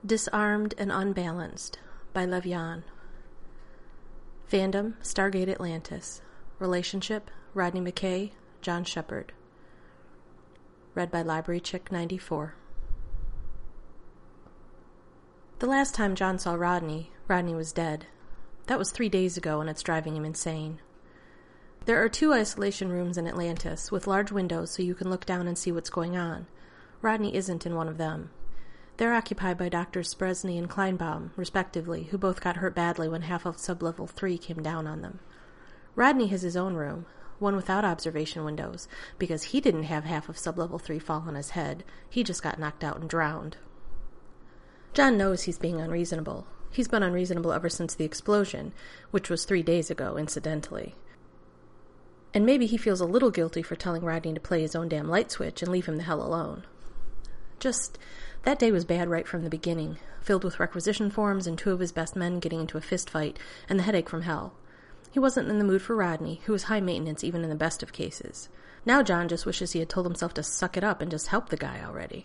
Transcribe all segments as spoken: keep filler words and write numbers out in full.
Disarmed and Unbalanced by Lev Yan. Fandom, Stargate Atlantis. Relationship, Rodney McKay, John Shepard. Read by Library Chick ninety-four. The last time John saw Rodney, Rodney was dead. That was three days ago, and it's driving him insane. There are two isolation rooms in Atlantis, with large windows so you can look down and see what's going on. Rodney isn't in one of them. They're occupied by Doctors Spresny and Kleinbaum, respectively, who both got hurt badly when half of Sublevel three came down on them. Rodney has his own room, one without observation windows, because he didn't have half of Sublevel three fall on his head. He just got knocked out and drowned. John knows he's being unreasonable. He's been unreasonable ever since the explosion, which was three days ago, incidentally. And maybe he feels a little guilty for telling Rodney to play his own damn light switch and leave him the hell alone. Just, that day was bad right from the beginning, filled with requisition forms and two of his best men getting into a fist fight, and the headache from hell. He wasn't in the mood for Rodney, who was high maintenance even in the best of cases. Now John just wishes he had told himself to suck it up and just help the guy already.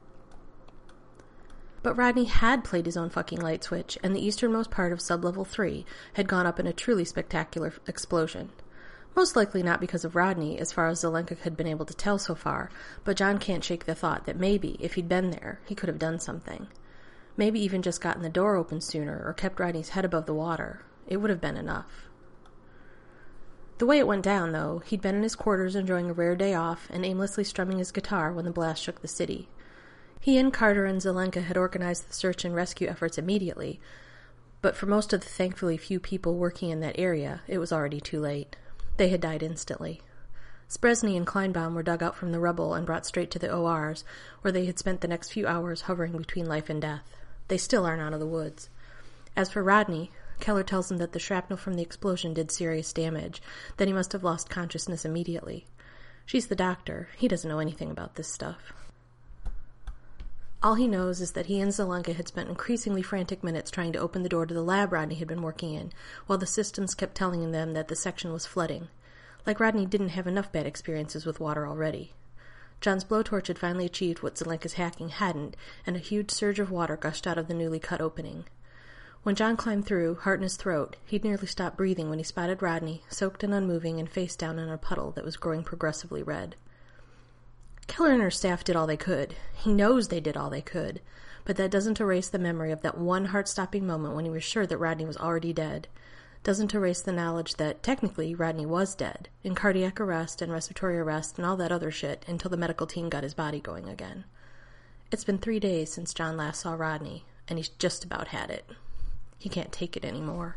But Rodney had played his own fucking light switch, and the easternmost part of Sublevel three had gone up in a truly spectacular explosion. Most likely not because of Rodney, as far as Zelenka had been able to tell so far, but John can't shake the thought that maybe, if he'd been there, he could have done something. Maybe even just gotten the door open sooner, or kept Rodney's head above the water. It would have been enough. The way it went down, though, he'd been in his quarters enjoying a rare day off, and aimlessly strumming his guitar when the blast shook the city. He and Carter and Zelenka had organized the search and rescue efforts immediately, but for most of the thankfully few people working in that area, it was already too late. They had died instantly. Spresny and Kleinbaum were dug out from the rubble and brought straight to the O Rs, where they had spent the next few hours hovering between life and death. They still aren't out of the woods. As for Rodney, Keller tells him that the shrapnel from the explosion did serious damage, that he must have lost consciousness immediately. She's the doctor. He doesn't know anything about this stuff. All he knows is that he and Zelenka had spent increasingly frantic minutes trying to open the door to the lab Rodney had been working in, while the systems kept telling them that the section was flooding. Like Rodney didn't have enough bad experiences with water already. John's blowtorch had finally achieved what Zelenka's hacking hadn't, and a huge surge of water gushed out of the newly cut opening. When John climbed through, heart in his throat, he'd nearly stopped breathing when he spotted Rodney, soaked and unmoving and face down in a puddle that was growing progressively red. Keller and her staff did all they could. He knows they did all they could. But that doesn't erase the memory of that one heart-stopping moment when he was sure that Rodney was already dead. Doesn't erase the knowledge that, technically, Rodney was dead, in cardiac arrest and respiratory arrest and all that other shit until the medical team got his body going again. It's been three days since John last saw Rodney, and he's just about had it. He can't take it anymore.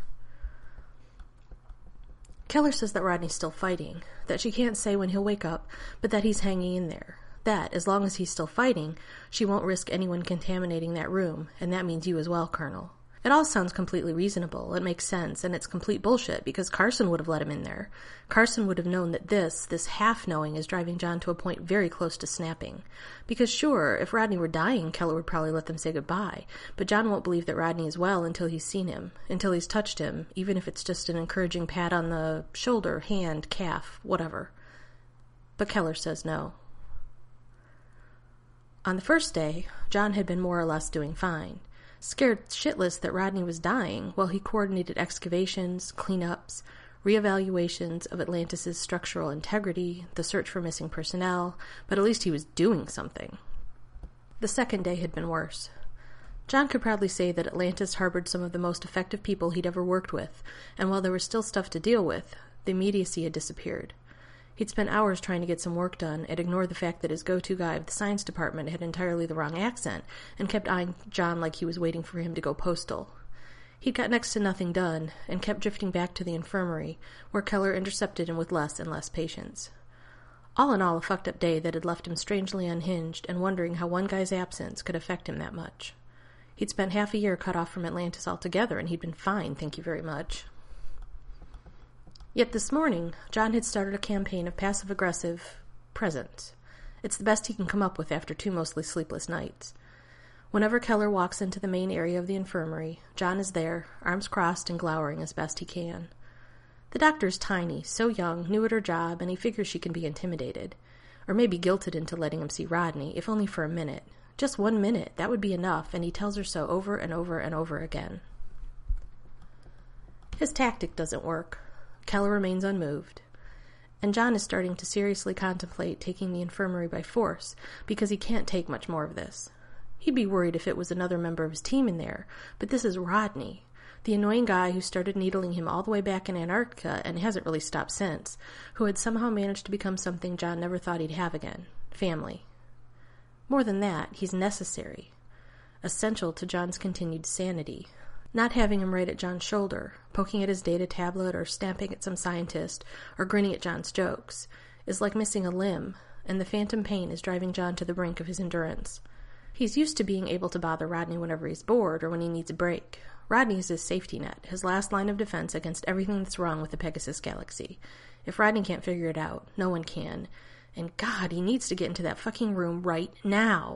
Keller says that Rodney's still fighting, that she can't say when he'll wake up, but that he's hanging in there. That, as long as he's still fighting, she won't risk anyone contaminating that room, and that means you as well, Colonel. It all sounds completely reasonable, it makes sense, and it's complete bullshit, because Carson would have let him in there. Carson would have known that this, this half-knowing, is driving John to a point very close to snapping. Because sure, if Rodney were dying, Keller would probably let them say goodbye, but John won't believe that Rodney is well until he's seen him, until he's touched him, even if it's just an encouraging pat on the shoulder, hand, calf, whatever. But Keller says no. On the first day, John had been more or less doing fine. Scared shitless that Rodney was dying while he coordinated excavations, cleanups, reevaluations of Atlantis' structural integrity, the search for missing personnel, but at least he was doing something. The second day had been worse. John could proudly say that Atlantis harbored some of the most effective people he'd ever worked with, and while there was still stuff to deal with, the immediacy had disappeared. He'd spent hours trying to get some work done and ignored the fact that his go-to guy of the science department had entirely the wrong accent and kept eyeing John like he was waiting for him to go postal. He'd got next to nothing done and kept drifting back to the infirmary, where Keller intercepted him with less and less patience. All in all, a fucked-up day that had left him strangely unhinged and wondering how one guy's absence could affect him that much. He'd spent half a year cut off from Atlantis altogether, and he'd been fine, thank you very much. Yet this morning, John had started a campaign of passive-aggressive presence. It's the best he can come up with after two mostly sleepless nights. Whenever Keller walks into the main area of the infirmary, John is there, arms crossed and glowering as best he can. The doctor's tiny, so young, new at her job, and he figures she can be intimidated. Or maybe guilted into letting him see Rodney, if only for a minute. Just one minute, that would be enough, and he tells her so over and over and over again. His tactic doesn't work. Keller remains unmoved. And John is starting to seriously contemplate taking the infirmary by force, because he can't take much more of this. He'd be worried if it was another member of his team in there, but this is Rodney, the annoying guy who started needling him all the way back in Antarctica and hasn't really stopped since, who had somehow managed to become something John never thought he'd have again, family. More than that, he's necessary, essential to John's continued sanity. Not having him right at John's shoulder, poking at his data tablet or stamping at some scientist or grinning at John's jokes, is like missing a limb, and the phantom pain is driving John to the brink of his endurance. He's used to being able to bother Rodney whenever he's bored or when he needs a break. Rodney is his safety net, his last line of defense against everything that's wrong with the Pegasus Galaxy. If Rodney can't figure it out, no one can. And God, he needs to get into that fucking room right now.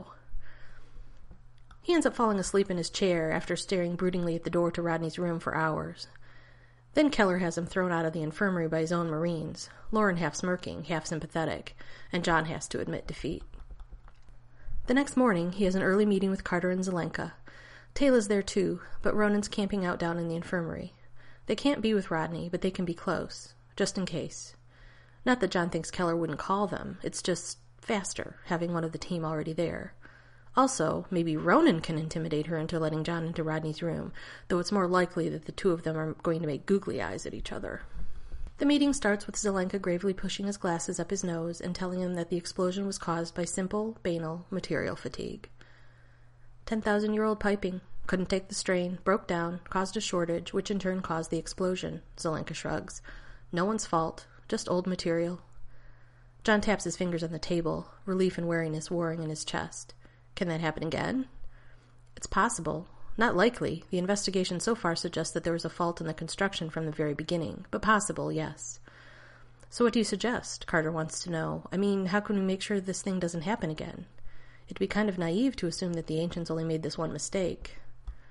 He ends up falling asleep in his chair after staring broodingly at the door to Rodney's room for hours. Then Keller has him thrown out of the infirmary by his own Marines, Lauren half smirking, half sympathetic, and John has to admit defeat. The next morning, he has an early meeting with Carter and Zelenka. Tayla's there too, but Ronan's camping out down in the infirmary. They can't be with Rodney, but they can be close, just in case. Not that John thinks Keller wouldn't call them, it's just faster, having one of the team already there. Also, maybe Ronan can intimidate her into letting John into Rodney's room, though it's more likely that the two of them are going to make googly eyes at each other. The meeting starts with Zelenka gravely pushing his glasses up his nose and telling him that the explosion was caused by simple, banal material fatigue. Ten thousand-year-old piping. Couldn't take the strain, broke down, caused a shortage, which in turn caused the explosion, Zelenka shrugs. No one's fault, just old material. John taps his fingers on the table, relief and wariness warring in his chest. Can that happen again? It's possible. Not likely. The investigation so far suggests that there was a fault in the construction from the very beginning, but possible, yes. So what do you suggest? Carter wants to know. I mean, how can we make sure this thing doesn't happen again? It'd be kind of naive to assume that the ancients only made this one mistake.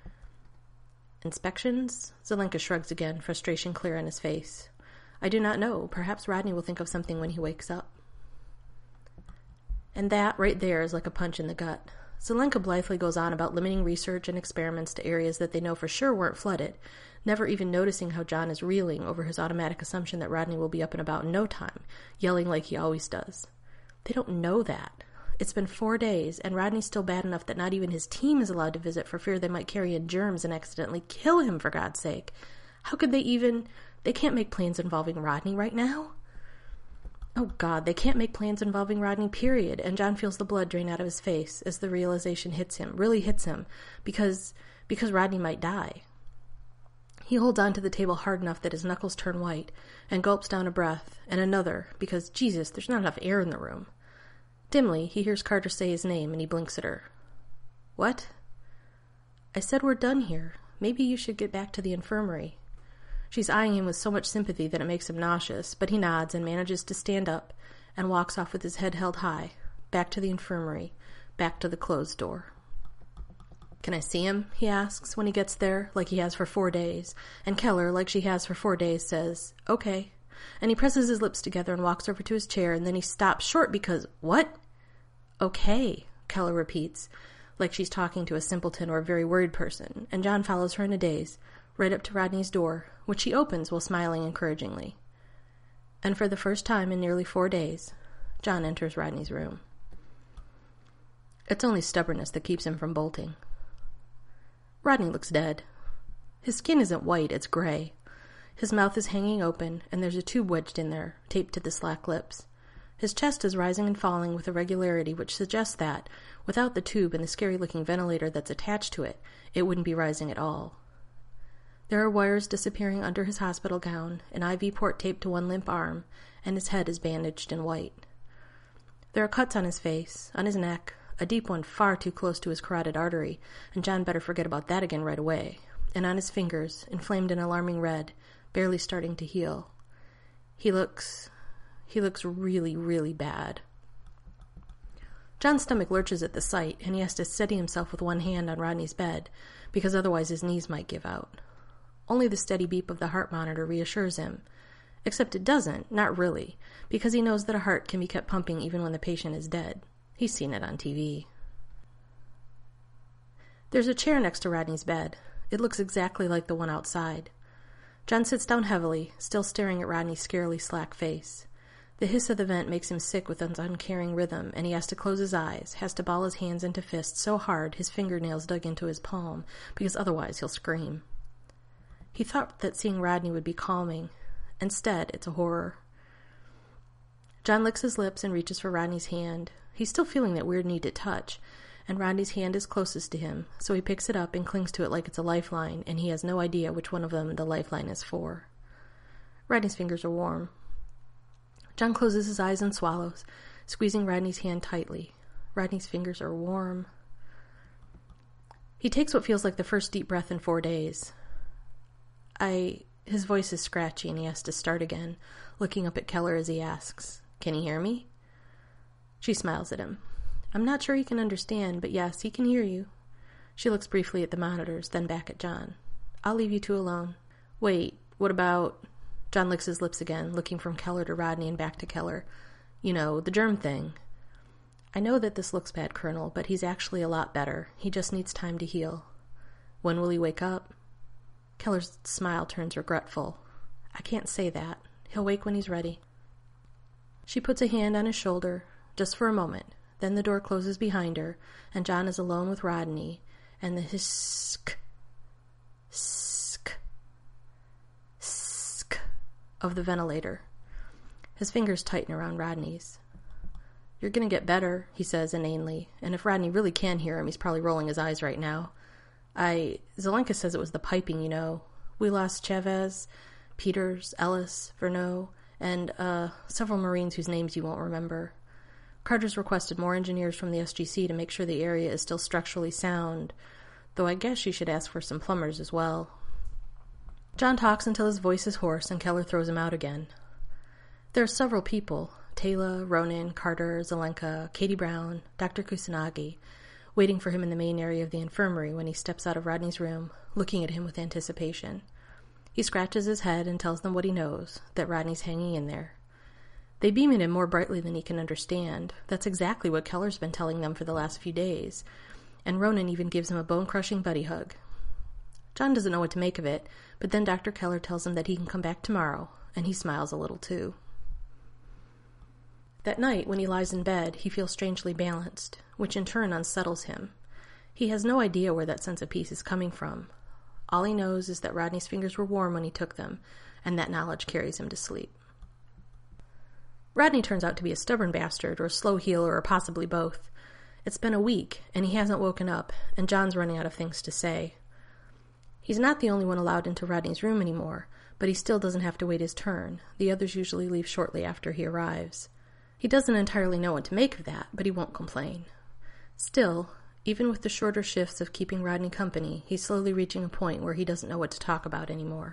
Inspections? Zelenka shrugs again, frustration clear on his face. I do not know. Perhaps Rodney will think of something when he wakes up. And that, right there, is like a punch in the gut. Zelenka blithely goes on about limiting research and experiments to areas that they know for sure weren't flooded, never even noticing how John is reeling over his automatic assumption that Rodney will be up and about in no time, yelling like he always does. They don't know that. It's been four days, and Rodney's still bad enough that not even his team is allowed to visit for fear they might carry in germs and accidentally kill him, for God's sake. How could they even... They can't make plans involving Rodney right now? Oh God, they can't make plans involving Rodney, period, and John feels the blood drain out of his face as the realization hits him, really hits him, because, because Rodney might die. He holds on to the table hard enough that his knuckles turn white, and gulps down a breath, and another, because, Jesus, there's not enough air in the room. Dimly, he hears Carter say his name, and he blinks at her. What? I said we're done here. Maybe you should get back to the infirmary. She's eyeing him with so much sympathy that it makes him nauseous, but he nods and manages to stand up and walks off with his head held high, back to the infirmary, back to the closed door. Can I see him? He asks when he gets there, like he has for four days, and Keller, like she has for four days, says, okay, and he presses his lips together and walks over to his chair, and then he stops short because, what? Okay, Keller repeats, like she's talking to a simpleton or a very worried person, and John follows her in a daze, right up to Rodney's door, which she opens while smiling encouragingly. And for the first time in nearly four days, John enters Rodney's room. It's only stubbornness that keeps him from bolting. Rodney looks dead. His skin isn't white, it's gray. His mouth is hanging open, and there's a tube wedged in there, taped to the slack lips. His chest is rising and falling with a regularity which suggests that, without the tube and the scary-looking ventilator that's attached to it, it wouldn't be rising at all. There are wires disappearing under his hospital gown, an I V port taped to one limp arm, and his head is bandaged in white. There are cuts on his face, on his neck, a deep one far too close to his carotid artery, and John better forget about that again right away, and on his fingers, inflamed an alarming red, barely starting to heal. He looks... he looks really, really bad. John's stomach lurches at the sight, and he has to steady himself with one hand on Rodney's bed, because otherwise his knees might give out. Only the steady beep of the heart monitor reassures him. Except it doesn't, not really, because he knows that a heart can be kept pumping even when the patient is dead. He's seen it on T V. There's a chair next to Rodney's bed. It looks exactly like the one outside. John sits down heavily, still staring at Rodney's scarily slack face. The hiss of the vent makes him sick with its uncaring rhythm, and he has to close his eyes, has to ball his hands into fists so hard his fingernails dug into his palm, because otherwise he'll scream. He thought that seeing Rodney would be calming. Instead, it's a horror. John licks his lips and reaches for Rodney's hand. He's still feeling that weird need to touch, and Rodney's hand is closest to him, so he picks it up and clings to it like it's a lifeline, and he has no idea which one of them the lifeline is for. Rodney's fingers are warm. John closes his eyes and swallows, squeezing Rodney's hand tightly. Rodney's fingers are warm. He takes what feels like the first deep breath in four days. I... His voice is scratchy and he has to start again, looking up at Keller as he asks, "Can he hear me?" She smiles at him. "I'm not sure he can understand, but yes, he can hear you." She looks briefly at the monitors, then back at John. "I'll leave you two alone." "Wait, what about..." John licks his lips again, looking from Keller to Rodney and back to Keller. "You know, the germ thing." "I know that this looks bad, Colonel, but he's actually a lot better. He just needs time to heal." "When will he wake up?" Keller's smile turns regretful. "I can't say that. He'll wake when he's ready." She puts a hand on his shoulder, just for a moment. Then the door closes behind her, and John is alone with Rodney, and the hisk, sk, sk of the ventilator. His fingers tighten around Rodney's. "You're gonna get better," he says inanely, and if Rodney really can hear him, he's probably rolling his eyes right now. I... Zelenka says it was the piping, you know. We lost Chavez, Peters, Ellis, Verneau, and, uh, several Marines whose names you won't remember. Carter's requested more engineers from the S G C to make sure the area is still structurally sound, though I guess you should ask for some plumbers as well. John talks until his voice is hoarse and Keller throws him out again. There are several people, Taylor, Ronan, Carter, Zelenka, Katie Brown, Doctor Kusanagi, waiting for him in the main area of the infirmary when he steps out of Rodney's room, looking at him with anticipation. He scratches his head and tells them what he knows, that Rodney's hanging in there. They beam at him more brightly than he can understand. That's exactly what Keller's been telling them for the last few days, and Ronan even gives him a bone-crushing buddy hug. John doesn't know what to make of it, but then Doctor Keller tells him that he can come back tomorrow, and he smiles a little too. That night, when he lies in bed, he feels strangely balanced, which in turn unsettles him. He has no idea where that sense of peace is coming from. All he knows is that Rodney's fingers were warm when he took them, and that knowledge carries him to sleep. Rodney turns out to be a stubborn bastard, or a slow healer, or possibly both. It's been a week, and he hasn't woken up, and John's running out of things to say. He's not the only one allowed into Rodney's room anymore, but he still doesn't have to wait his turn. The others usually leave shortly after he arrives. He doesn't entirely know what to make of that, but he won't complain. Still, even with the shorter shifts of keeping Rodney company, he's slowly reaching a point where he doesn't know what to talk about anymore.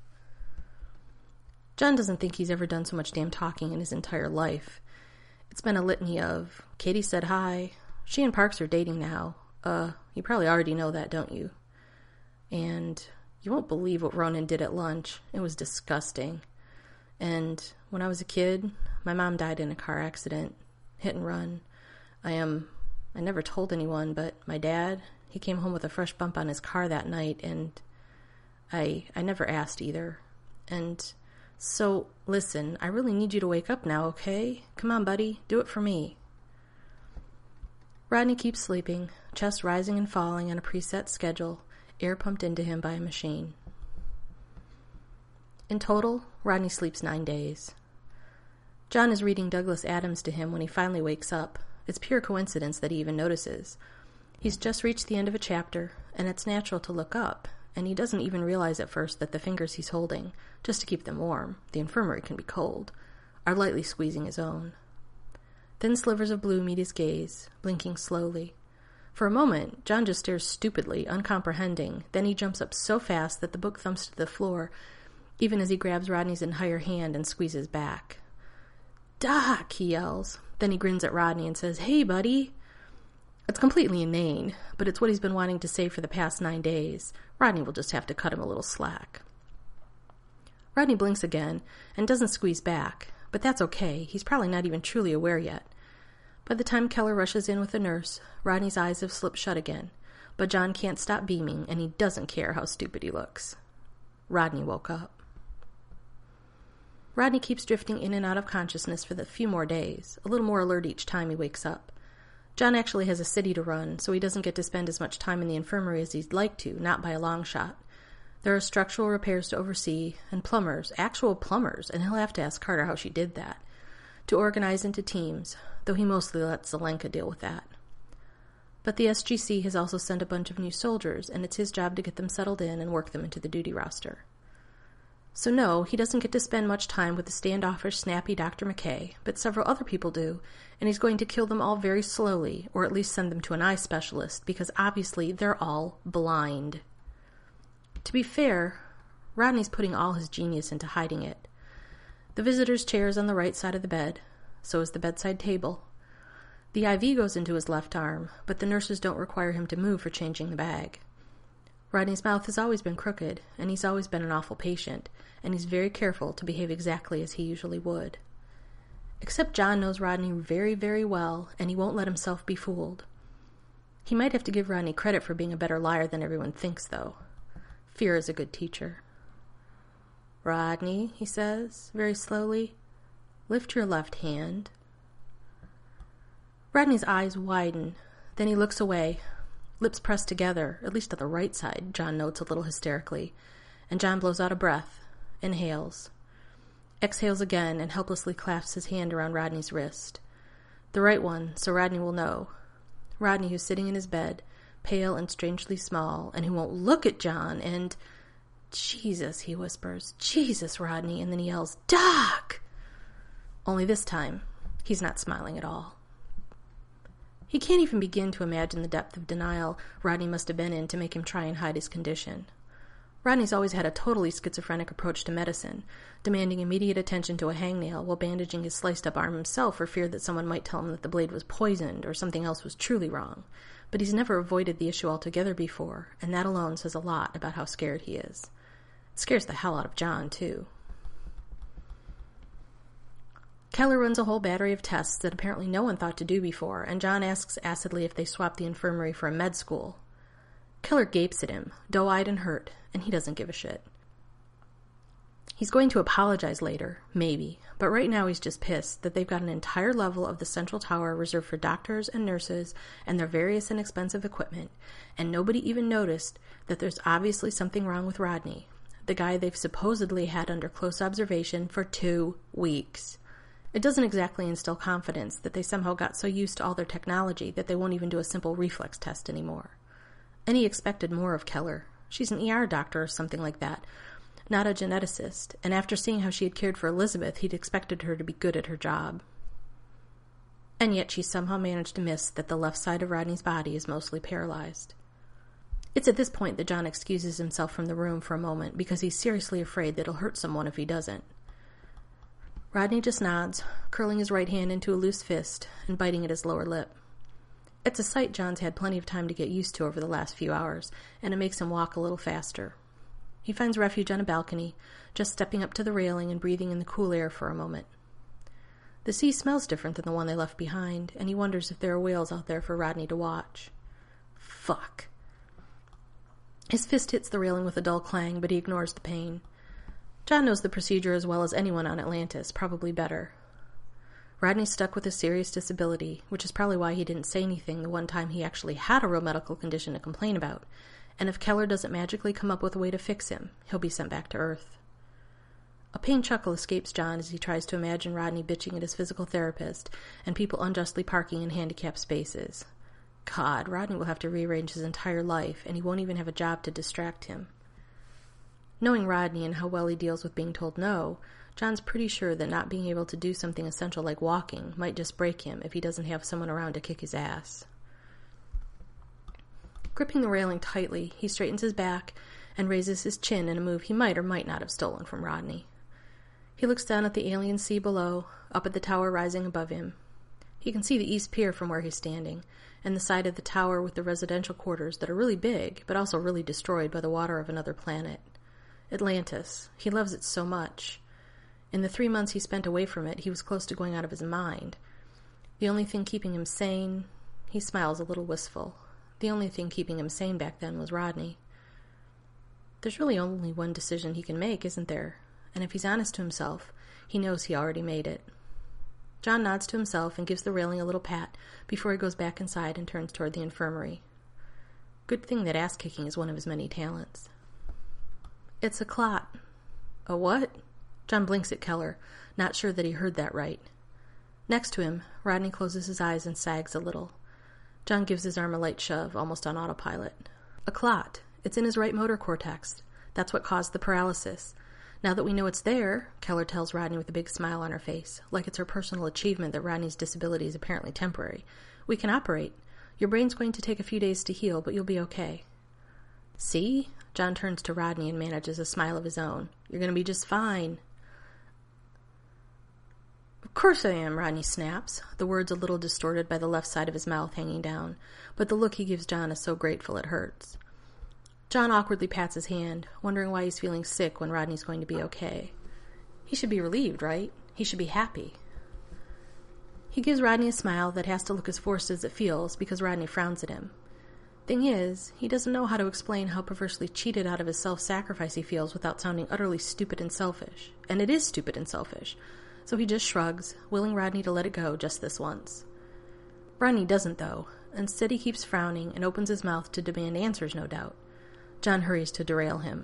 John doesn't think he's ever done so much damn talking in his entire life. It's been a litany of, Katie said hi, she and Parks are dating now, uh, you probably already know that, don't you? And, you won't believe what Ronan did at lunch, it was disgusting. And, when I was a kid, my mom died in a car accident, hit and run. I am, um, I never told anyone, but my dad, he came home with a fresh bump on his car that night, and I, I never asked either. And so, listen, I really need you to wake up now, okay? Come on, buddy, do it for me. Rodney keeps sleeping, chest rising and falling on a preset schedule, air pumped into him by a machine. In total, Rodney sleeps nine days. John is reading Douglas Adams to him when he finally wakes up. It's pure coincidence that he even notices. He's just reached the end of a chapter, and it's natural to look up, and he doesn't even realize at first that the fingers he's holding, just to keep them warm, the infirmary can be cold, are lightly squeezing his own. Thin slivers of blue meet his gaze, blinking slowly. For a moment, John just stares stupidly, uncomprehending, then he jumps up so fast that the book thumps to the floor, even as he grabs Rodney's entire hand and squeezes back. "Doc!" he yells. Then he grins at Rodney and says, "Hey, buddy!" It's completely inane, but it's what he's been wanting to say for the past nine days. Rodney will just have to cut him a little slack. Rodney blinks again and doesn't squeeze back, but that's okay. He's probably not even truly aware yet. By the time Keller rushes in with the nurse, Rodney's eyes have slipped shut again, but John can't stop beaming, and he doesn't care how stupid he looks. Rodney woke up. Rodney keeps drifting in and out of consciousness for the few more days, a little more alert each time he wakes up. John actually has a city to run, so he doesn't get to spend as much time in the infirmary as he'd like to, not by a long shot. There are structural repairs to oversee, and plumbers, actual plumbers, and he'll have to ask Carter how she did that, to organize into teams, though he mostly lets Zelenka deal with that. But the S G C has also sent a bunch of new soldiers, and it's his job to get them settled in and work them into the duty roster. So no, he doesn't get to spend much time with the standoffish, snappy Doctor McKay, but several other people do, and he's going to kill them all very slowly, or at least send them to an eye specialist, because obviously they're all blind. To be fair, Rodney's putting all his genius into hiding it. The visitor's chair is on the right side of the bed, so is the bedside table. The I V goes into his left arm, but the nurses don't require him to move for changing the bag. Rodney's mouth has always been crooked, and he's always been an awful patient, and he's very careful to behave exactly as he usually would. Except John knows Rodney very, very well, and he won't let himself be fooled. He might have to give Rodney credit for being a better liar than everyone thinks, though. Fear is a good teacher. "Rodney," he says, very slowly, "lift your left hand." Rodney's eyes widen, then he looks away, lips pressed together, at least on the right side, John notes a little hysterically, and John blows out a breath, inhales, exhales again, and helplessly clasps his hand around Rodney's wrist. The right one, so Rodney will know. Rodney, who's sitting in his bed, pale and strangely small, and who won't look at John, and... "Jesus," he whispers, "Jesus, Rodney," and then he yells, "Doc!" Only this time, he's not smiling at all. He can't even begin to imagine the depth of denial Rodney must have been in to make him try and hide his condition. Rodney's always had a totally schizophrenic approach to medicine, demanding immediate attention to a hangnail while bandaging his sliced-up arm himself for fear that someone might tell him that the blade was poisoned or something else was truly wrong. But he's never avoided the issue altogether before, and that alone says a lot about how scared he is. It scares the hell out of John, too. Keller runs a whole battery of tests that apparently no one thought to do before, and John asks acidly if they swapped the infirmary for a med school. Keller gapes at him, doe-eyed and hurt, and he doesn't give a shit. He's going to apologize later, maybe, but right now he's just pissed that they've got an entire level of the central tower reserved for doctors and nurses and their various and expensive equipment, and nobody even noticed that there's obviously something wrong with Rodney, the guy they've supposedly had under close observation for two weeks. It doesn't exactly instill confidence that they somehow got so used to all their technology that they won't even do a simple reflex test anymore. And he expected more of Keller. She's an E R doctor or something like that, not a geneticist, and after seeing how she had cared for Elizabeth, he'd expected her to be good at her job. And yet she somehow managed to miss that the left side of Rodney's body is mostly paralyzed. It's at this point that John excuses himself from the room for a moment because he's seriously afraid that he'll hurt someone if he doesn't. Rodney just nods, curling his right hand into a loose fist and biting at his lower lip. It's a sight John's had plenty of time to get used to over the last few hours, and it makes him walk a little faster. He finds refuge on a balcony, just stepping up to the railing and breathing in the cool air for a moment. The sea smells different than the one they left behind, and he wonders if there are whales out there for Rodney to watch. Fuck. His fist hits the railing with a dull clang, but he ignores the pain. John knows the procedure as well as anyone on Atlantis, probably better. Rodney's stuck with a serious disability, which is probably why he didn't say anything the one time he actually had a real medical condition to complain about, and if Keller doesn't magically come up with a way to fix him, he'll be sent back to Earth. A pain chuckle escapes John as he tries to imagine Rodney bitching at his physical therapist and people unjustly parking in handicapped spaces. God, Rodney will have to rearrange his entire life, and he won't even have a job to distract him. Knowing Rodney and how well he deals with being told no, John's pretty sure that not being able to do something essential like walking might just break him if he doesn't have someone around to kick his ass. Gripping the railing tightly, he straightens his back and raises his chin in a move he might or might not have stolen from Rodney. He looks down at the alien sea below, up at the tower rising above him. He can see the East Pier from where he's standing, and the side of the tower with the residential quarters that are really big, but also really destroyed by the water of another planet. Atlantis. He loves it so much. In the three months he spent away from it, he was close to going out of his mind. The only thing keeping him sane... He smiles a little wistful. The only thing keeping him sane back then was Rodney. There's really only one decision he can make, isn't there? And if he's honest to himself, he knows he already made it. John nods to himself and gives the railing a little pat before he goes back inside and turns toward the infirmary. Good thing that ass-kicking is one of his many talents. It's a clot. A what? John blinks at Keller, not sure that he heard that right. Next to him, Rodney closes his eyes and sags a little. John gives his arm a light shove, almost on autopilot. A clot. It's in his right motor cortex. That's what caused the paralysis. Now that we know it's there, Keller tells Rodney with a big smile on her face, like it's her personal achievement that Rodney's disability is apparently temporary, we can operate. Your brain's going to take a few days to heal, but you'll be okay. See? John turns to Rodney and manages a smile of his own. You're going to be just fine. Of course I am, Rodney snaps, the words a little distorted by the left side of his mouth hanging down, but the look he gives John is so grateful it hurts. John awkwardly pats his hand, wondering why he's feeling sick when Rodney's going to be okay. He should be relieved, right? He should be happy. He gives Rodney a smile that has to look as forced as it feels because Rodney frowns at him. Thing is, he doesn't know how to explain how perversely cheated out of his self-sacrifice he feels without sounding utterly stupid and selfish. And it is stupid and selfish. So he just shrugs, willing Rodney to let it go just this once. Rodney doesn't, though. Instead, he keeps frowning and opens his mouth to demand answers, no doubt. John hurries to derail him.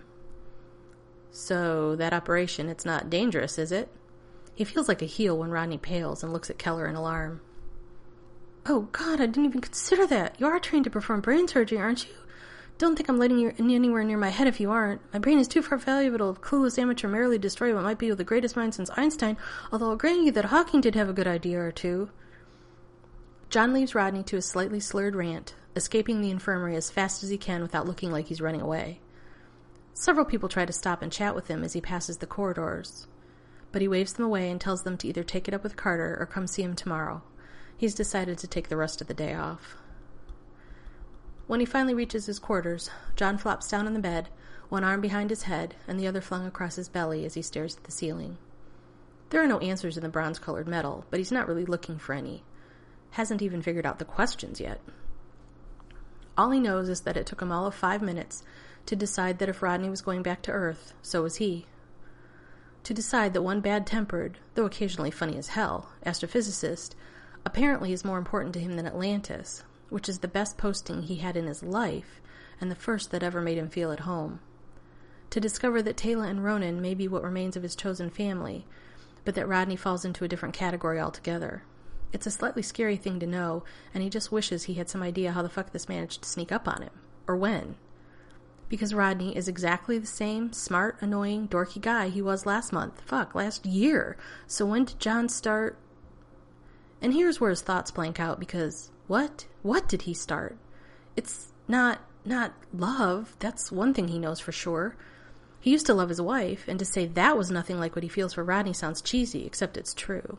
So, that operation, it's not dangerous, is it? He feels like a heel when Rodney pales and looks at Keller in alarm. Oh, God, I didn't even consider that. You are trained to perform brain surgery, aren't you? Don't think I'm letting you anywhere near my head if you aren't. My brain is too far valuable to clueless amateur merely destroy what might be the greatest mind since Einstein, although I'll grant you that Hawking did have a good idea or two. John leaves Rodney to a slightly slurred rant, escaping the infirmary as fast as he can without looking like he's running away. Several people try to stop and chat with him as he passes the corridors, but he waves them away and tells them to either take it up with Carter or come see him tomorrow. He's decided to take the rest of the day off. When he finally reaches his quarters, John flops down on the bed, one arm behind his head and the other flung across his belly as he stares at the ceiling. There are no answers in the bronze-colored metal, but he's not really looking for any. Hasn't even figured out the questions yet. All he knows is that it took him all of five minutes to decide that if Rodney was going back to Earth, so was he. To decide that one bad-tempered, though occasionally funny as hell, astrophysicist apparently is more important to him than Atlantis, which is the best posting he had in his life, and the first that ever made him feel at home. To discover that Taylor and Ronan may be what remains of his chosen family, but that Rodney falls into a different category altogether. It's a slightly scary thing to know, and he just wishes he had some idea how the fuck this managed to sneak up on him, or when. Because Rodney is exactly the same smart, annoying, dorky guy he was last month. Fuck, last year. So when did John start? And here's where his thoughts blank out, because what? What did he start? It's not, not love. That's one thing he knows for sure. He used to love his wife, and to say that was nothing like what he feels for Rodney sounds cheesy, except it's true.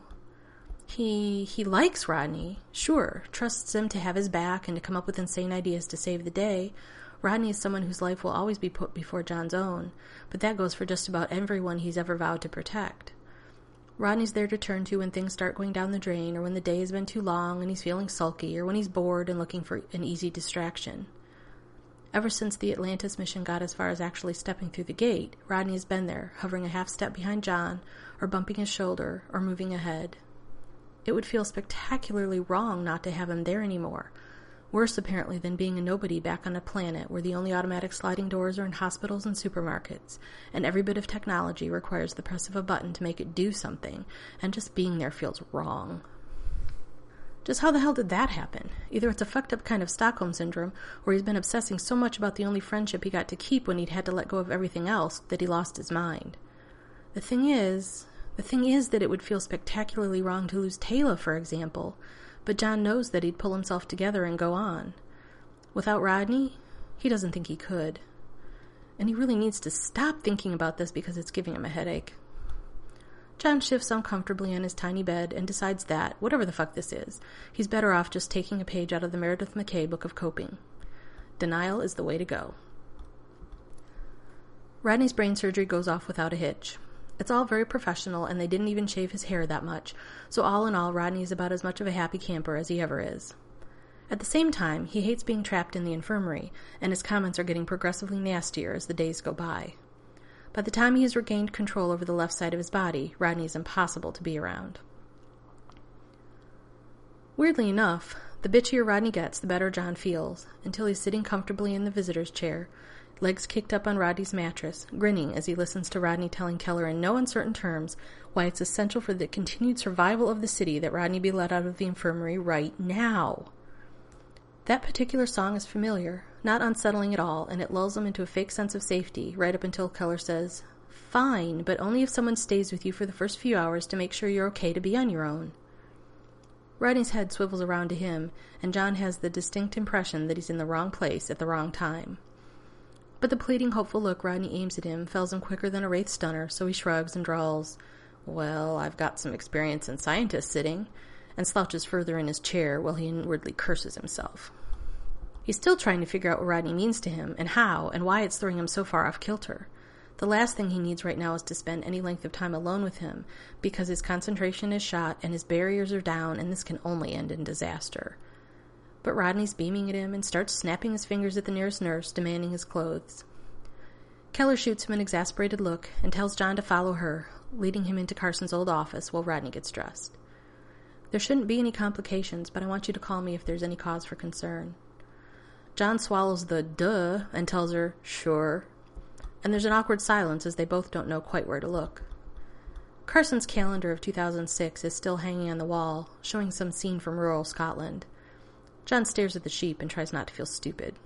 He, he likes Rodney, sure, trusts him to have his back and to come up with insane ideas to save the day. Rodney is someone whose life will always be put before John's own, but that goes for just about everyone he's ever vowed to protect. Rodney's there to turn to when things start going down the drain, or when the day has been too long and he's feeling sulky, or when he's bored and looking for an easy distraction. Ever since the Atlantis mission got as far as actually stepping through the gate, Rodney has been there, hovering a half step behind John, or bumping his shoulder, or moving ahead. It would feel spectacularly wrong not to have him there anymore. Worse, apparently, than being a nobody back on a planet where the only automatic sliding doors are in hospitals and supermarkets, and every bit of technology requires the press of a button to make it do something, and just being there feels wrong. Just how the hell did that happen? Either it's a fucked up kind of Stockholm Syndrome, or he's been obsessing so much about the only friendship he got to keep when he'd had to let go of everything else that he lost his mind. The thing is... The thing is that it would feel spectacularly wrong to lose Taylor, for example, but John knows that he'd pull himself together and go on. Without Rodney, he doesn't think he could. And he really needs to stop thinking about this because it's giving him a headache. John shifts uncomfortably on his tiny bed and decides that, whatever the fuck this is, he's better off just taking a page out of the Meredith McKay book of coping. Denial is the way to go. Rodney's brain surgery goes off without a hitch. It's all very professional, and they didn't even shave his hair that much, so all in all, Rodney is about as much of a happy camper as he ever is. At the same time, he hates being trapped in the infirmary, and his comments are getting progressively nastier as the days go by. By the time he has regained control over the left side of his body, Rodney is impossible to be around. Weirdly enough, the bitchier Rodney gets, the better John feels, until he's sitting comfortably in the visitor's chair, legs kicked up on Rodney's mattress, grinning as he listens to Rodney telling Keller in no uncertain terms why it's essential for the continued survival of the city that Rodney be let out of the infirmary right now. That particular song is familiar, not unsettling at all, and it lulls him into a fake sense of safety right up until Keller says, "Fine, but only if someone stays with you for the first few hours to make sure you're okay to be on your own." Rodney's head swivels around to him, and John has the distinct impression that he's in the wrong place at the wrong time. But the pleading, hopeful look Rodney aims at him fells him quicker than a wraith stunner, so he shrugs and drawls, "Well, I've got some experience in scientist sitting," and slouches further in his chair while he inwardly curses himself. He's still trying to figure out what Rodney means to him, and how, and why it's throwing him so far off kilter. The last thing he needs right now is to spend any length of time alone with him, because his concentration is shot and his barriers are down, and this can only end in disaster. But Rodney's beaming at him and starts snapping his fingers at the nearest nurse, demanding his clothes. Keller shoots him an exasperated look and tells John to follow her, leading him into Carson's old office while Rodney gets dressed. "There shouldn't be any complications, but I want you to call me if there's any cause for concern." John swallows the duh and tells her, "Sure." And there's an awkward silence as they both don't know quite where to look. Carson's calendar of two thousand six is still hanging on the wall, showing some scene from rural Scotland. John stares at the sheep and tries not to feel stupid.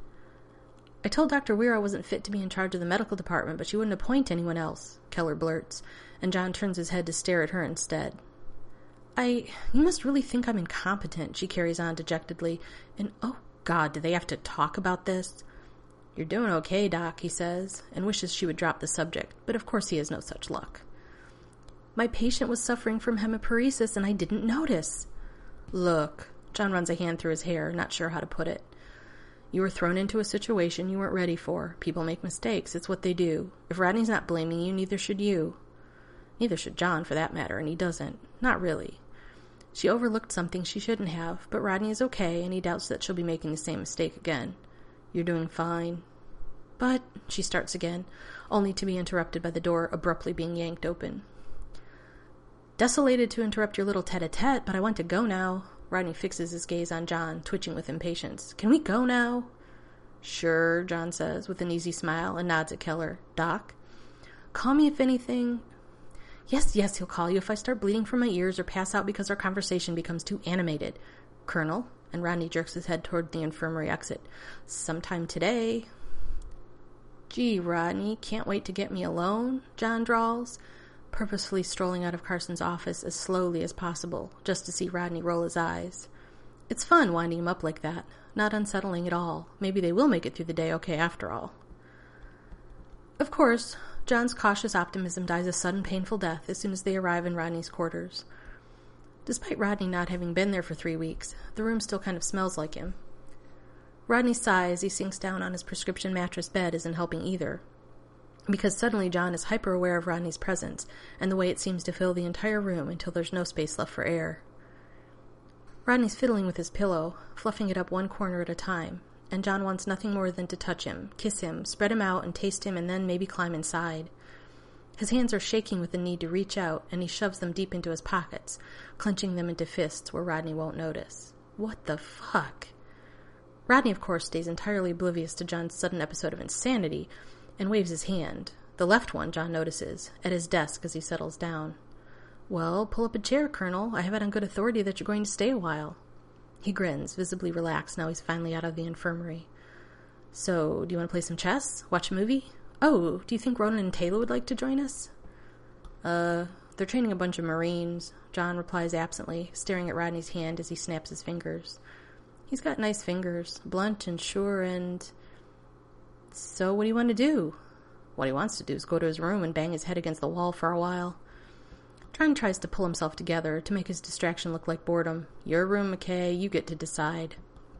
"I told Doctor Weir I wasn't fit to be in charge of the medical department, but she wouldn't appoint anyone else," Keller blurts, and John turns his head to stare at her instead. I, you must really think I'm incompetent," she carries on dejectedly, and oh God, do they have to talk about this? "You're doing okay, Doc," he says, and wishes she would drop the subject, but of course he has no such luck. "My patient was suffering from hemiparesis, and I didn't notice." "Look," John runs a hand through his hair, not sure how to put it. "You were thrown into a situation you weren't ready for. People make mistakes. It's what they do. If Rodney's not blaming you, neither should you. Neither should John, for that matter, and he doesn't. Not really. She overlooked something she shouldn't have, but Rodney is okay, and he doubts that she'll be making the same mistake again. You're doing fine." "But," she starts again, only to be interrupted by the door abruptly being yanked open. "Desolated to interrupt your little tete-a-tete, but I want to go now." Rodney fixes his gaze on John, twitching with impatience. "Can we go now?" "Sure," John says, with an easy smile, and nods at Keller. "Doc?" "Call me if anything—" Yes, yes, he'll call you if I start bleeding from my ears or pass out because our conversation becomes too animated. "Colonel," and Rodney jerks his head toward the infirmary exit. "Sometime today." "Gee, Rodney, can't wait to get me alone," John drawls, purposefully strolling out of Carson's office as slowly as possible, just to see Rodney roll his eyes. It's fun winding him up like that, not unsettling at all. Maybe they will make it through the day okay after all. Of course, John's cautious optimism dies a sudden painful death as soon as they arrive in Rodney's quarters. Despite Rodney not having been there for three weeks, the room still kind of smells like him. Rodney sighs as he sinks down on his prescription mattress bed isn't helping either, because suddenly John is hyper-aware of Rodney's presence and the way it seems to fill the entire room until there's no space left for air. Rodney's fiddling with his pillow, fluffing it up one corner at a time, and John wants nothing more than to touch him, kiss him, spread him out and taste him, and then maybe climb inside. His hands are shaking with the need to reach out, and he shoves them deep into his pockets, clenching them into fists where Rodney won't notice. What the fuck? Rodney, of course, stays entirely oblivious to John's sudden episode of insanity, and waves his hand, the left one, John notices, at his desk as he settles down. "Well, pull up a chair, Colonel. I have it on good authority that you're going to stay a while." He grins, visibly relaxed now he's finally out of the infirmary. "So, do you want to play some chess? Watch a movie? Oh, do you think Ronan and Taylor would like to join us?" Uh, they're training a bunch of Marines," John replies absently, staring at Rodney's hand as he snaps his fingers. He's got nice fingers, blunt and sure and... "So what do you want to do?" What he wants to do is go to his room and bang his head against the wall for a while. John tries to pull himself together to make his distraction look like boredom. "Your room, McKay. You get to decide."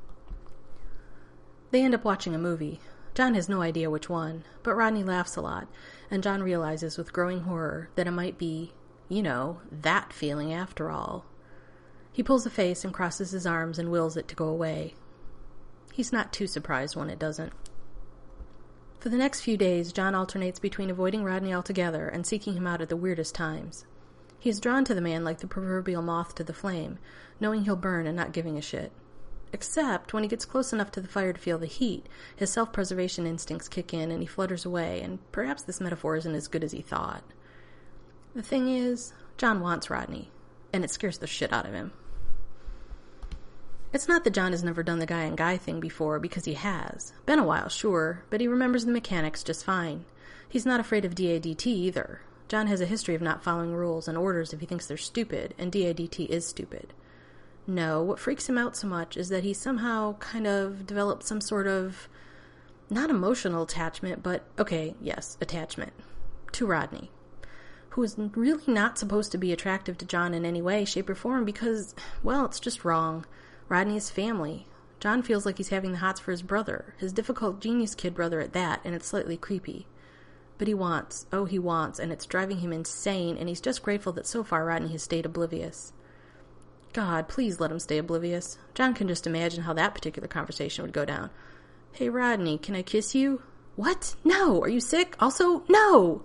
They end up watching a movie. John has no idea which one, but Rodney laughs a lot, and John realizes with growing horror that it might be, you know, that feeling after all. He pulls a face and crosses his arms and wills it to go away. He's not too surprised when it doesn't. For the next few days, John alternates between avoiding Rodney altogether and seeking him out at the weirdest times. He is drawn to the man like the proverbial moth to the flame, knowing he'll burn and not giving a shit. Except when he gets close enough to the fire to feel the heat, his self-preservation instincts kick in and he flutters away, and perhaps this metaphor isn't as good as he thought. The thing is, John wants Rodney, and it scares the shit out of him. It's not that John has never done the guy-on-guy thing before, because he has. Been a while, sure, but he remembers the mechanics just fine. He's not afraid of D A D T either. John has a history of not following rules and orders if he thinks they're stupid, and D A D T is stupid. No, what freaks him out so much is that he somehow kind of developed some sort of, not emotional attachment, but, okay, yes, attachment, to Rodney, who is really not supposed to be attractive to John in any way, shape, or form because, well, it's just wrong. Rodney is family. John feels like he's having the hots for his brother, his difficult genius kid brother at that, and it's slightly creepy. But he wants, oh he wants, and it's driving him insane, and he's just grateful that so far Rodney has stayed oblivious. God, please let him stay oblivious. John can just imagine how that particular conversation would go down. Hey Rodney, can I kiss you? What? No! Are you sick? Also, no!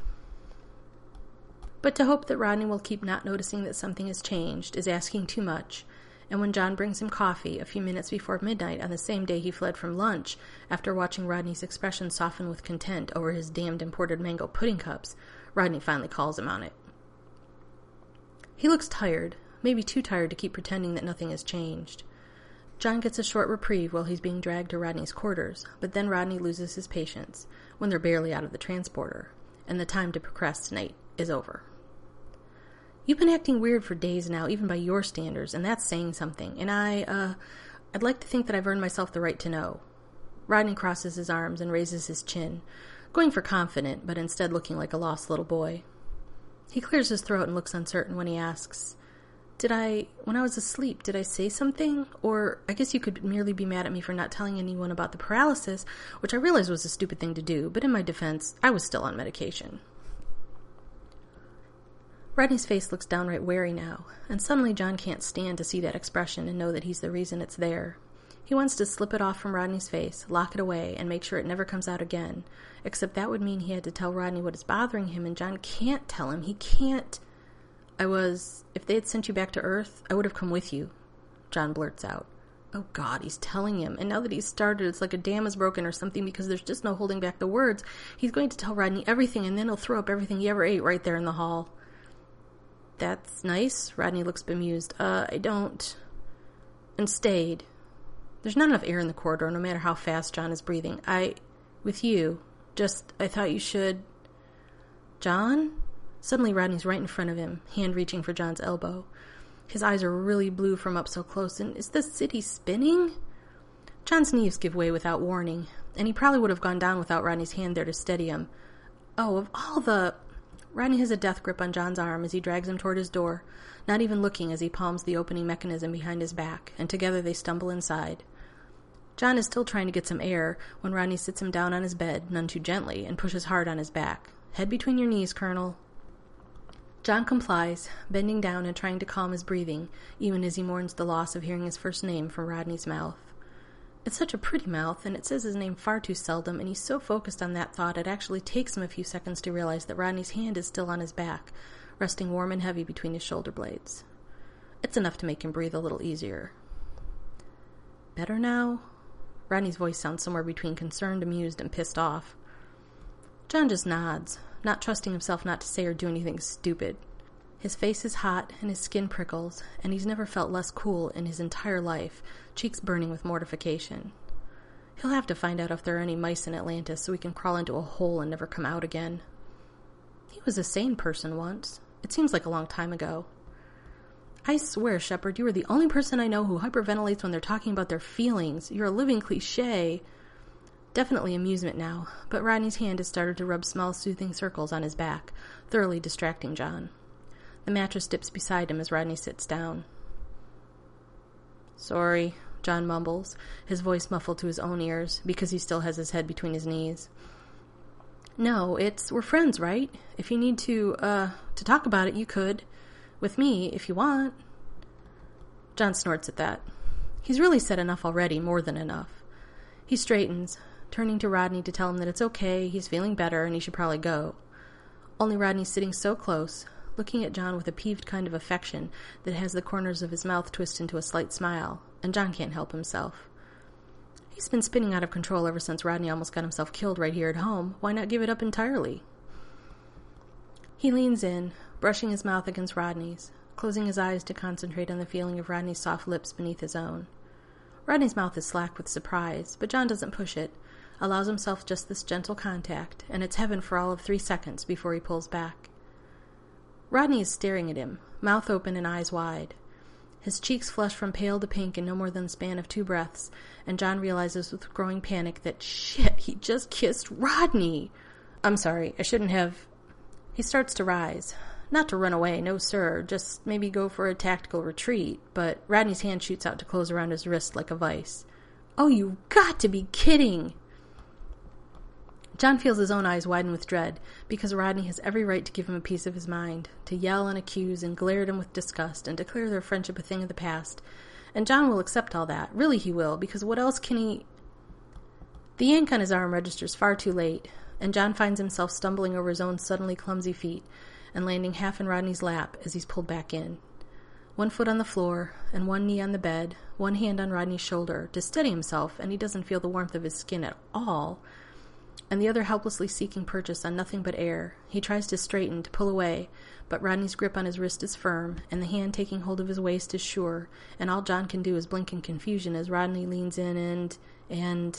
But to hope that Rodney will keep not noticing that something has changed is asking too much, and when John brings him coffee a few minutes before midnight on the same day he fled from lunch, after watching Rodney's expression soften with content over his damned imported mango pudding cups, Rodney finally calls him on it. He looks tired, maybe too tired to keep pretending that nothing has changed. John gets a short reprieve while he's being dragged to Rodney's quarters, but then Rodney loses his patience, when they're barely out of the transporter, and the time to procrastinate is over. You've been acting weird for days now, even by your standards, and that's saying something, and I, uh, I'd like to think that I've earned myself the right to know. Rodney crosses his arms and raises his chin, going for confident, but instead looking like a lost little boy. He clears his throat and looks uncertain when he asks, Did I, when I was asleep, did I say something? Or, I guess you could merely be mad at me for not telling anyone about the paralysis, which I realized was a stupid thing to do, but in my defense, I was still on medication. Rodney's face looks downright wary now, and suddenly John can't stand to see that expression and know that he's the reason it's there. He wants to slip it off from Rodney's face, lock it away, and make sure it never comes out again, except that would mean he had to tell Rodney what is bothering him, and John can't tell him. He can't. I was, if they had sent you back to Earth, I would have come with you, John blurts out. Oh God, he's telling him, and now that he's started, it's like a dam is broken or something because there's just no holding back the words. He's going to tell Rodney everything, and then he'll throw up everything he ever ate right there in the hall. That's nice. Rodney looks bemused. Uh, I don't... And stayed. There's not enough air in the corridor, no matter how fast John is breathing. I... With you. Just, I thought you should... John? Suddenly Rodney's right in front of him, hand reaching for John's elbow. His eyes are really blue from up so close, and is the city spinning? John's knees give way without warning, and he probably would have gone down without Rodney's hand there to steady him. Oh, of all the... Rodney has a death grip on John's arm as he drags him toward his door, not even looking as he palms the opening mechanism behind his back, and together they stumble inside. John is still trying to get some air when Rodney sits him down on his bed, none too gently, and pushes hard on his back. Head between your knees, Colonel. John complies, bending down and trying to calm his breathing, even as he mourns the loss of hearing his first name from Rodney's mouth. It's such a pretty mouth, and it says his name far too seldom, and he's so focused on that thought it actually takes him a few seconds to realize that Rodney's hand is still on his back, resting warm and heavy between his shoulder blades. It's enough to make him breathe a little easier. Better now? Rodney's voice sounds somewhere between concerned, amused, and pissed off. John just nods, not trusting himself not to say or do anything stupid. His face is hot, and his skin prickles, and he's never felt less cool in his entire life, cheeks burning with mortification. He'll have to find out if there are any mice in Atlantis so he can crawl into a hole and never come out again. He was a sane person once. It seems like a long time ago. I swear, Shepard, you are the only person I know who hyperventilates when they're talking about their feelings. You're a living cliché. Definitely amusement now, but Rodney's hand has started to rub small soothing circles on his back, thoroughly distracting John. The mattress dips beside him as Rodney sits down. Sorry, John mumbles, his voice muffled to his own ears, because he still has his head between his knees. No, it's, we're friends, right? If you need to, uh, to talk about it, you could. With me, if you want. John snorts at that. He's really said enough already, more than enough. He straightens, turning to Rodney to tell him that it's okay, he's feeling better, and he should probably go. Only Rodney's sitting so close, looking at John with a peeved kind of affection that has the corners of his mouth twist into a slight smile, and John can't help himself. He's been spinning out of control ever since Rodney almost got himself killed right here at home. Why not give it up entirely? He leans in, brushing his mouth against Rodney's, closing his eyes to concentrate on the feeling of Rodney's soft lips beneath his own. Rodney's mouth is slack with surprise, but John doesn't push it, allows himself just this gentle contact, and it's heaven for all of three seconds before he pulls back. Rodney is staring at him, mouth open and eyes wide. His cheeks flush from pale to pink in no more than the span of two breaths, and John realizes with growing panic that, shit, he just kissed Rodney! I'm sorry, I shouldn't have... He starts to rise. Not to run away, no sir, just maybe go for a tactical retreat, but Rodney's hand shoots out to close around his wrist like a vice. Oh, you've got to be kidding! John feels his own eyes widen with dread, because Rodney has every right to give him a piece of his mind, to yell and accuse and glare at him with disgust, and declare their friendship a thing of the past. And John will accept all that. Really he will, because what else can he... The yank on his arm registers far too late, and John finds himself stumbling over his own suddenly clumsy feet, and landing half in Rodney's lap as he's pulled back in. One foot on the floor, and one knee on the bed, one hand on Rodney's shoulder, to steady himself, and he doesn't feel the warmth of his skin at all, and the other helplessly seeking purchase on nothing but air. He tries to straighten, to pull away, but Rodney's grip on his wrist is firm, and the hand taking hold of his waist is sure, and all John can do is blink in confusion as Rodney leans in and... and...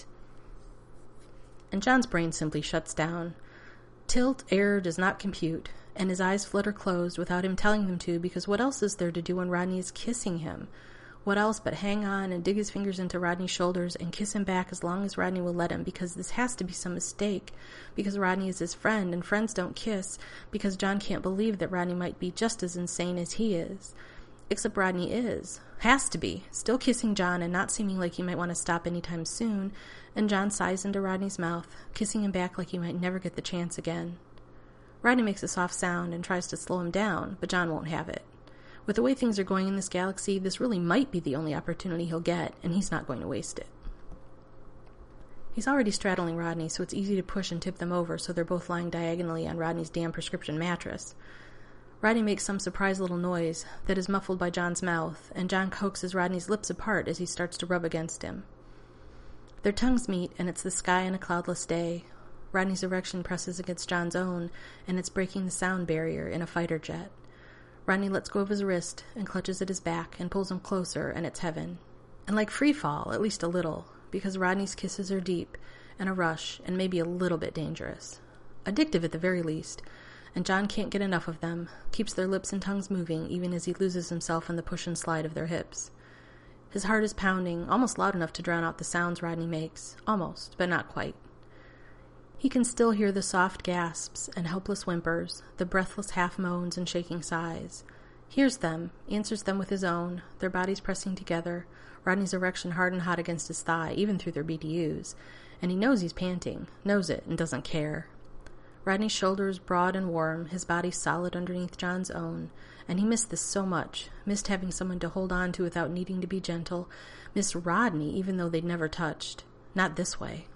And John's brain simply shuts down. Tilt, error does not compute, and his eyes flutter closed without him telling them to, because what else is there to do when Rodney is kissing him? What else but hang on and dig his fingers into Rodney's shoulders and kiss him back as long as Rodney will let him, because this has to be some mistake, because Rodney is his friend, and friends don't kiss, because John can't believe that Rodney might be just as insane as he is. Except Rodney is. Has to be. Still kissing John and not seeming like he might want to stop anytime soon, and John sighs into Rodney's mouth, kissing him back like he might never get the chance again. Rodney makes a soft sound and tries to slow him down, but John won't have it. With the way things are going in this galaxy, this really might be the only opportunity he'll get, and he's not going to waste it. He's already straddling Rodney, so it's easy to push and tip them over so they're both lying diagonally on Rodney's damn prescription mattress. Rodney makes some surprised little noise that is muffled by John's mouth, and John coaxes Rodney's lips apart as he starts to rub against him. Their tongues meet, and it's the sky on a cloudless day. Rodney's erection presses against John's own, and it's breaking the sound barrier in a fighter jet. Rodney lets go of his wrist and clutches at his back and pulls him closer, and it's heaven. And like free fall, at least a little, because Rodney's kisses are deep, and a rush, and maybe a little bit dangerous. Addictive at the very least, and John can't get enough of them, keeps their lips and tongues moving even as he loses himself in the push and slide of their hips. His heart is pounding, almost loud enough to drown out the sounds Rodney makes. Almost, but not quite. He can still hear the soft gasps and helpless whimpers, the breathless half-moans and shaking sighs. Hears them, answers them with his own, their bodies pressing together, Rodney's erection hard and hot against his thigh, even through their B D Us, and he knows he's panting, knows it, and doesn't care. Rodney's shoulders broad and warm, his body solid underneath John's own, and he missed this so much, missed having someone to hold on to without needing to be gentle, missed Rodney even though they'd never touched. Not this way.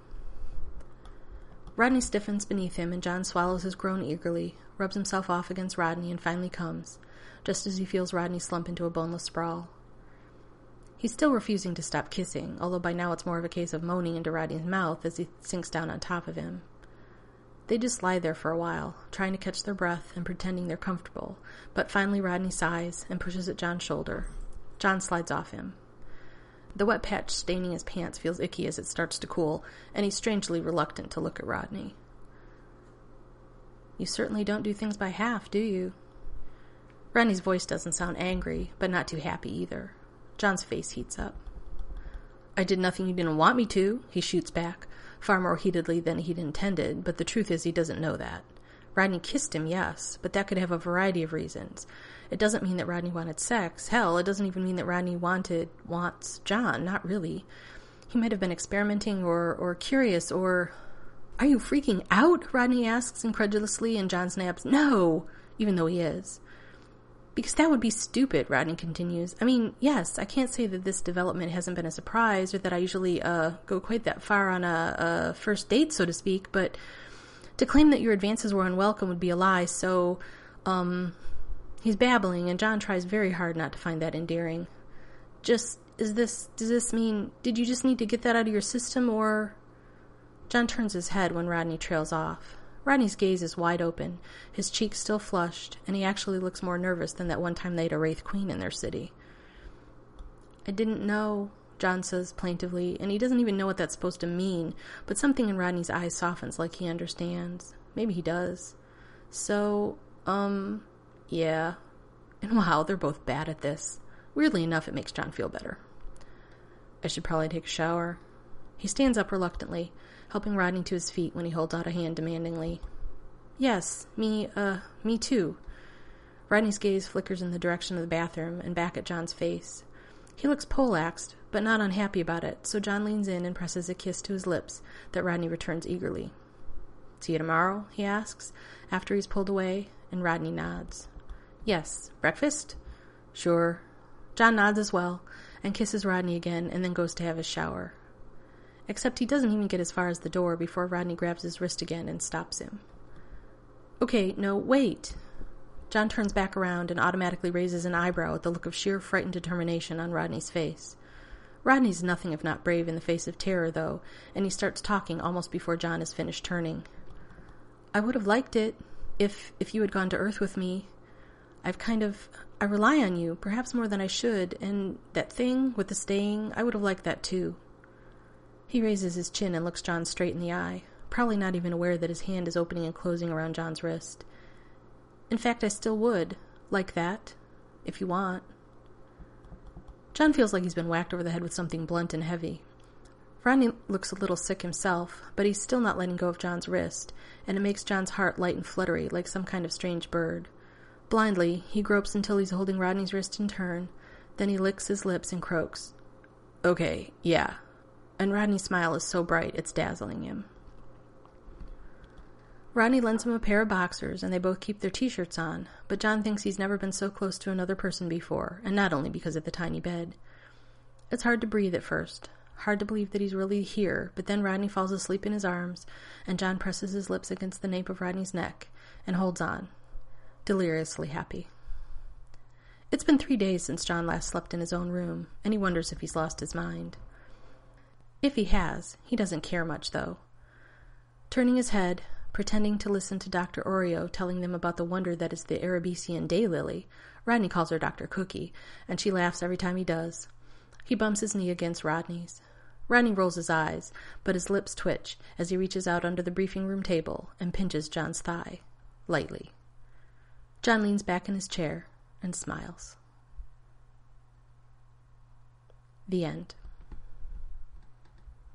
Rodney stiffens beneath him, and John swallows his groan eagerly, rubs himself off against Rodney, and finally comes, just as he feels Rodney slump into a boneless sprawl. He's still refusing to stop kissing, although by now it's more of a case of moaning into Rodney's mouth as he sinks down on top of him. They just lie there for a while, trying to catch their breath and pretending they're comfortable, but finally Rodney sighs and pushes at John's shoulder. John slides off him. The wet patch staining his pants feels icky as it starts to cool, and he's strangely reluctant to look at Rodney. You certainly don't do things by half, do you? Rodney's voice doesn't sound angry, but not too happy either. John's face heats up. I did nothing you didn't want me to, he shoots back, far more heatedly than he'd intended, but the truth is he doesn't know that. Rodney kissed him, yes, but that could have a variety of reasons. It doesn't mean that Rodney wanted sex. Hell, it doesn't even mean that Rodney wanted, wants John. Not really. He might have been experimenting or, or curious or... Are you freaking out? Rodney asks incredulously, and John snaps, no, even though he is. Because that would be stupid, Rodney continues. I mean, yes, I can't say that this development hasn't been a surprise or that I usually uh, go quite that far on a, a first date, so to speak, but to claim that your advances were unwelcome would be a lie, so, um, he's babbling, and John tries very hard not to find that endearing. Just, is this, does this mean, did you just need to get that out of your system, or... John turns his head when Rodney trails off. Rodney's gaze is wide open, his cheeks still flushed, and he actually looks more nervous than that one time they had a Wraith Queen in their city. I didn't know, John says plaintively, and he doesn't even know what that's supposed to mean, but something in Rodney's eyes softens like he understands. Maybe he does. So, um, yeah. And wow, they're both bad at this. Weirdly enough, it makes John feel better. I should probably take a shower. He stands up reluctantly, helping Rodney to his feet when he holds out a hand demandingly. Yes, me, uh, me too. Rodney's gaze flickers in the direction of the bathroom and back at John's face. He looks poleaxed, but not unhappy about it, so John leans in and presses a kiss to his lips that Rodney returns eagerly. See you tomorrow? He asks, after he's pulled away, and Rodney nods. Yes. Breakfast? Sure. John nods as well, and kisses Rodney again, and then goes to have his shower. Except he doesn't even get as far as the door before Rodney grabs his wrist again and stops him. Okay, no, wait. John turns back around and automatically raises an eyebrow at the look of sheer frightened determination on Rodney's face. Rodney's nothing if not brave in the face of terror, though, and he starts talking almost before John has finished turning. I would have liked it if if you had gone to Earth with me. I've kind of... I rely on you, perhaps more than I should, and that thing with the staying, I would have liked that too. He raises his chin and looks John straight in the eye, probably not even aware that his hand is opening and closing around John's wrist. In fact, I still would, like that, if you want. John feels like he's been whacked over the head with something blunt and heavy. Rodney looks a little sick himself, but he's still not letting go of John's wrist, and it makes John's heart light and fluttery like some kind of strange bird. Blindly, he gropes until he's holding Rodney's wrist in turn, then he licks his lips and croaks, Okay, yeah. And Rodney's smile is so bright it's dazzling him. Rodney lends him a pair of boxers, and they both keep their t-shirts on, but John thinks he's never been so close to another person before, and not only because of the tiny bed. It's hard to breathe at first, hard to believe that he's really here, but then Rodney falls asleep in his arms, and John presses his lips against the nape of Rodney's neck, and holds on, deliriously happy. It's been three days since John last slept in his own room, and he wonders if he's lost his mind. If he has, he doesn't care much, though. Turning his head, pretending to listen to Doctor Oreo telling them about the wonder that is the Arabesian daylily, Rodney calls her Doctor Cookie, and she laughs every time he does. He bumps his knee against Rodney's. Rodney rolls his eyes, but his lips twitch as he reaches out under the briefing room table and pinches John's thigh, lightly. John leans back in his chair and smiles. The end.